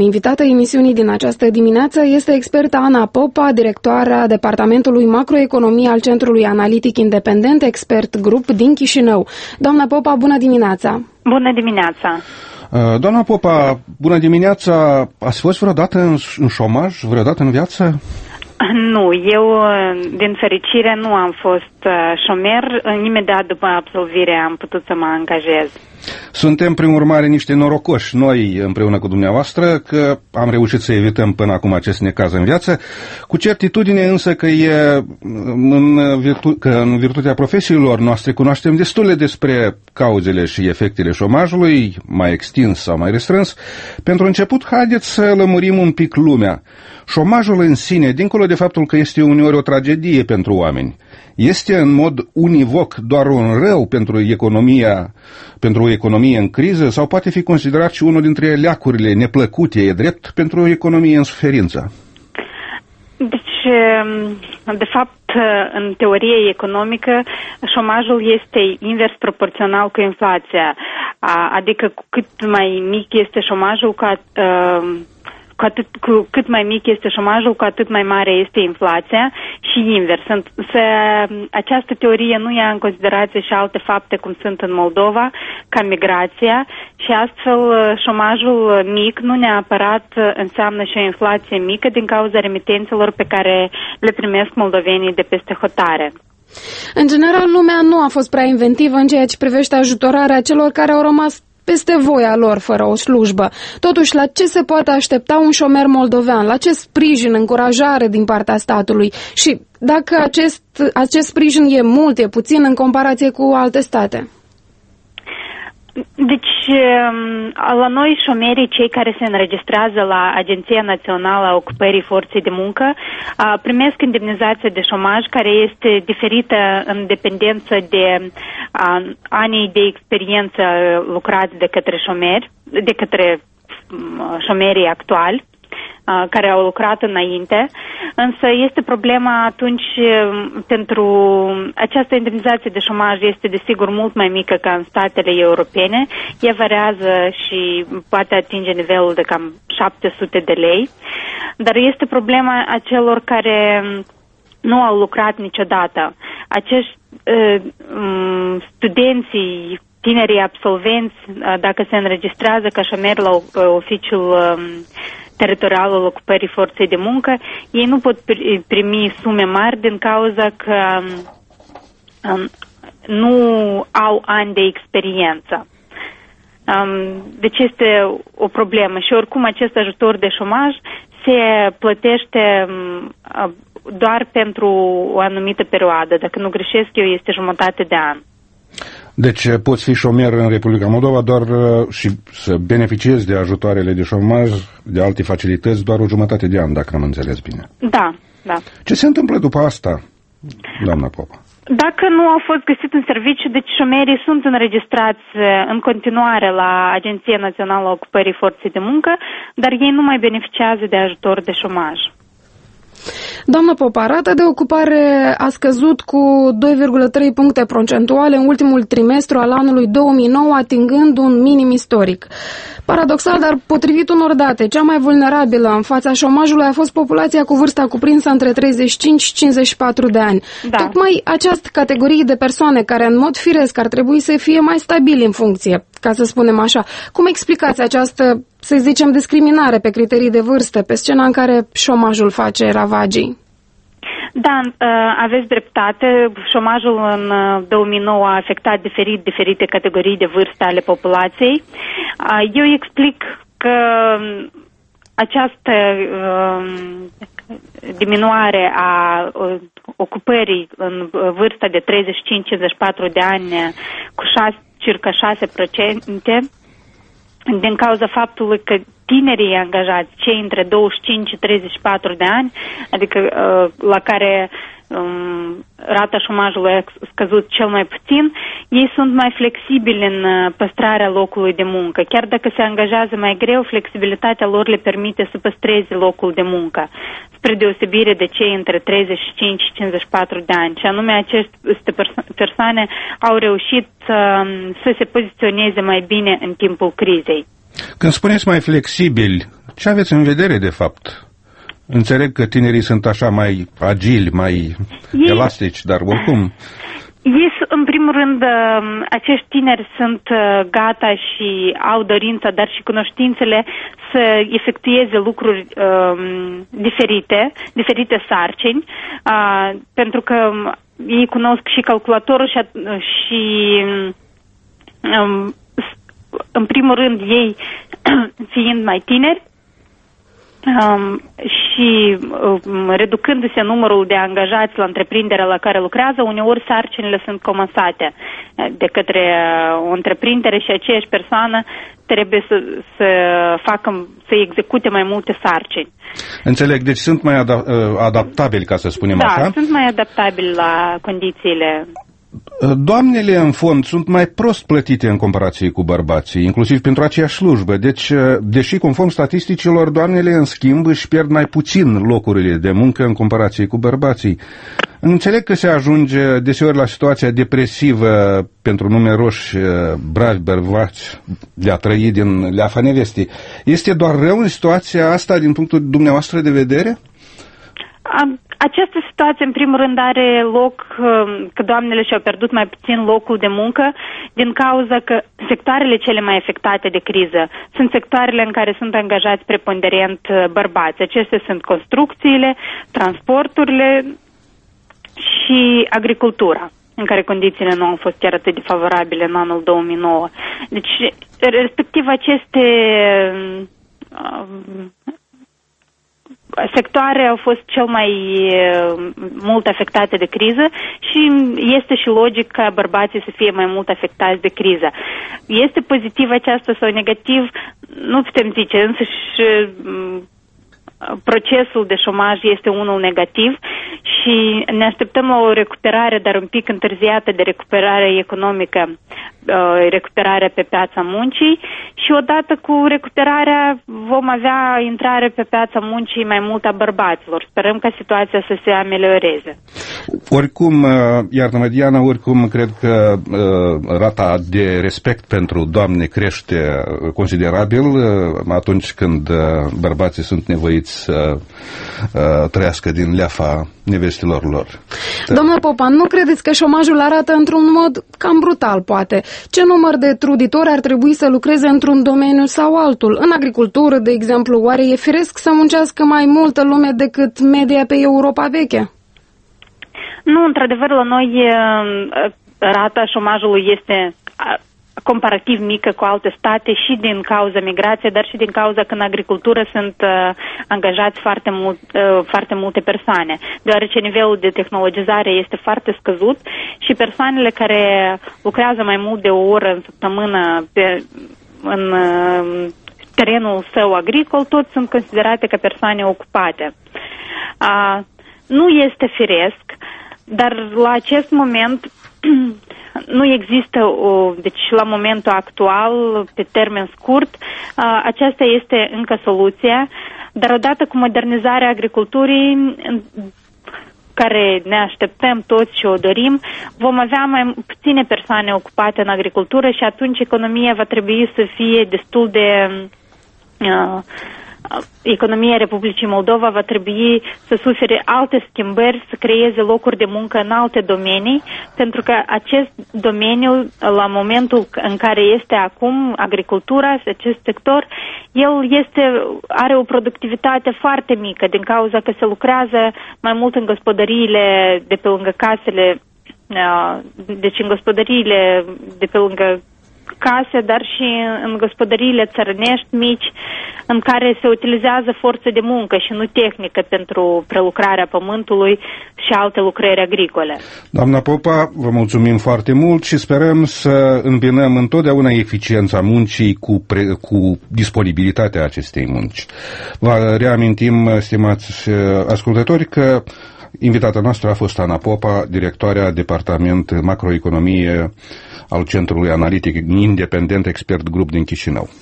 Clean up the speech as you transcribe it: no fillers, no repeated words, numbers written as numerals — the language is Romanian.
invitată emisiunii din această dimineață este experta Ana Popa, directoarea Departamentului Macroeconomie al Centrului Analitic Independent Expert Group din Chișinău. Doamna Popa, bună dimineața! Bună dimineața! Doamna Popa, bună dimineața! Ați fost vreodată în șomaj, vreodată în viață? Nu, eu, din fericire, nu am fost șomer. Imediat după absolvire am putut să mă angajez. Suntem, prin urmare, niște norocoși, noi, împreună cu dumneavoastră, că am reușit să evităm până acum acest necaz în viață, cu certitudine însă că în virtutea profesiilor noastre cunoaștem destule despre cauzele și efectele șomajului, mai extins sau mai restrâns. Pentru început, haideți să lămurim un pic lumea. Șomajul în sine, dincolo de faptul că este uneori o tragedie pentru oameni, este în mod univoc doar un rău pentru o economie în criză sau poate fi considerat și unul dintre leacurile neplăcute, e drept, pentru o economie în suferință? Deci, de fapt, în teorie economică, șomajul este invers proporțional cu inflația. Adică cu cât mai mic este șomajul, cu cât mai mic este șomajul, cu atât mai mare este inflația și invers. Această teorie nu ia în considerație și alte fapte cum sunt în Moldova, ca migrația, și astfel șomajul mic nu neapărat înseamnă și o inflație mică din cauza remitențelor pe care le primesc moldovenii de peste hotare. În general, lumea nu a fost prea inventivă în ceea ce privește ajutorarea celor care au rămas peste voia lor, fără o slujbă. Totuși, la ce se poate aștepta un șomer moldovean? La ce sprijin, încurajare din partea statului? Și dacă acest sprijin e mult, e puțin în comparație cu alte state? Deci, la noi șomerii, cei care se înregistrează la Agenția Națională a Ocupării Forței de Muncă, primesc indemnizație de șomaj care este diferită în dependență de anii de experiență lucrați de către șomerii actuali care au lucrat înainte, însă este problema atunci pentru această indemnizație de șomaj este desigur mult mai mică ca în statele europene. Ea variază și poate atinge nivelul de cam 700 de lei, dar este problema acelor care nu au lucrat niciodată. Acești studenții, tinerii absolvenți, dacă se înregistrează ca șomeri la oficiul teritorial al ocupării forței de muncă, ei nu pot primi sume mari din cauza că nu au ani de experiență. Deci este o problemă și oricum acest ajutor de șomaj se plătește doar pentru o anumită perioadă. Dacă nu greșesc eu, este jumătate de an. Deci poți fi șomer în Republica Moldova doar și să beneficiezi de ajutoarele de șomaj, de alte facilități, doar o jumătate de an, dacă am înțeles bine. Da, da. Ce se întâmplă după asta, doamna Popa? Dacă nu au fost găsit în serviciu, deci șomerii sunt înregistrați în continuare la Agenția Națională a Ocupării Forței de Muncă, dar ei nu mai beneficiază de ajutor de șomaj. Doamnă Popa, rata de ocupare a scăzut cu 2,3 puncte procentuale în ultimul trimestru al anului 2009, atingând un minim istoric. Paradoxal, dar potrivit unor date, cea mai vulnerabilă în fața șomajului a fost populația cu vârsta cuprinsă între 35 și 54 de ani. Da. Tocmai această categorie de persoane care în mod firesc ar trebui să fie mai stabili în funcție, ca să spunem așa. Cum explicați această, să zicem, discriminare pe criterii de vârstă pe scena în care șomajul face ravagii? Da, aveți dreptate. Șomajul în 2009 a afectat diferite categorii de vârstă ale populației. Eu explic că această diminuare a ocupării în vârsta de 35-54 de ani cu circa 6%, din cauza faptului că tinerii angajați, cei între 25 și 34 de ani, adică la care rata șomajului a scăzut cel mai puțin, ei sunt mai flexibili în păstrarea locului de muncă. Chiar dacă se angajează mai greu, flexibilitatea lor le permite să păstreze locul de muncă, spre deosebire de cei între 35 și 54 de ani. Și anume, aceste persoane au reușit să se poziționeze mai bine în timpul crizei. Când spuneți mai flexibili, ce aveți în vedere de fapt? Înțeleg că tinerii sunt așa mai agili, mai elastici, dar oricum... Ei, în primul rând, acești tineri sunt gata și au dorința, dar și cunoștințele să efectueze lucruri diferite sarcini, pentru că ei cunosc și calculatorul și în primul rând, ei fiind mai tineri, și reducându-se numărul de angajați la întreprinderea la care lucrează, uneori sarcinile sunt comasate de către o întreprindere și aceeași persoană trebuie să execute mai multe sarcini. Înțeleg, deci sunt mai adaptabili, ca să spunem așa? Da, sunt mai adaptabili la condițiile. Doamnele, în fond, sunt mai prost plătite în comparație cu bărbații, inclusiv pentru aceeași slujbă. Deci, deși, conform statisticilor, doamnele, în schimb, își pierd mai puțin locurile de muncă în comparație cu bărbații. Înțeleg că se ajunge deseori la situația depresivă pentru numeroși bravi bărbați de a trăi din leafa nevestii. Este doar rău în situația asta din punctul dumneavoastră de vedere? Această situație, în primul rând, are loc că doamnele și-au pierdut mai puțin locul de muncă din cauza că sectoarele cele mai afectate de criză sunt sectoarele în care sunt angajați preponderent bărbați. Acestea sunt construcțiile, transporturile și agricultura, în care condițiile nu au fost chiar atât de favorabile în anul 2009. Deci, respectiv, aceste sectoare au fost cel mai mult afectate de criză și este și logic ca bărbații să fie mai mult afectați de criză. Este pozitiv aceasta sau negativ? Nu putem zice, însă și procesul de șomaj este unul negativ și ne așteptăm la o recuperare, dar un pic întârziată de recuperare economică, recuperarea pe piața muncii și odată cu recuperarea vom avea intrare pe piața muncii mai mult a bărbaților. Sperăm ca situația să se amelioreze. Oricum, iartă-mă, Diana, oricum cred că rata de respect pentru doamne crește considerabil atunci când bărbații sunt nevoiți să trăiască din leafa nevestilor lor. Domnul Popan, nu credeți că șomajul arată într-un mod cam brutal, poate? Ce număr de truditori ar trebui să lucreze într-un domeniu sau altul? În agricultură, de exemplu, oare e firesc să muncească mai multă lume decât media pe Europa veche? Nu, într-adevăr, la noi rata șomajului este comparativ mică cu alte state și din cauza migrației, dar și din cauza că în agricultură sunt angajați foarte multe persoane, deoarece nivelul de tehnologizare este foarte scăzut și persoanele care lucrează mai mult de o oră în săptămână în terenul său agricol, toți sunt considerate ca persoane ocupate. Nu este firesc, dar la acest moment nu există, deci la momentul actual, pe termen scurt, aceasta este încă soluția, dar odată cu modernizarea agriculturii, care ne așteptăm toți și o dorim, vom avea mai puține persoane ocupate în agricultură și atunci economia va trebui să fie destul de... economia Republicii Moldova va trebui să sufere alte schimbări, să creeze locuri de muncă în alte domenii, pentru că acest domeniu, la momentul în care este acum agricultura, acest sector, el are o productivitate foarte mică din cauza că se lucrează mai mult în gospodăriile de pe lângă casele, deci în gospodăriile de pe lângă case, dar și în gospodăriile țărănești mici, în care se utilizează forță de muncă și nu tehnică pentru prelucrarea pământului și alte lucrări agricole. Doamna Popa, vă mulțumim foarte mult și sperăm să îmbinăm întotdeauna eficiența muncii cu disponibilitatea acestei munci. Vă reamintim, stimați ascultători, că invitata noastră a fost Ana Popa, directoarea Departament Macroeconomie al Centrului Analitic Independent Expert Group din Chișinău.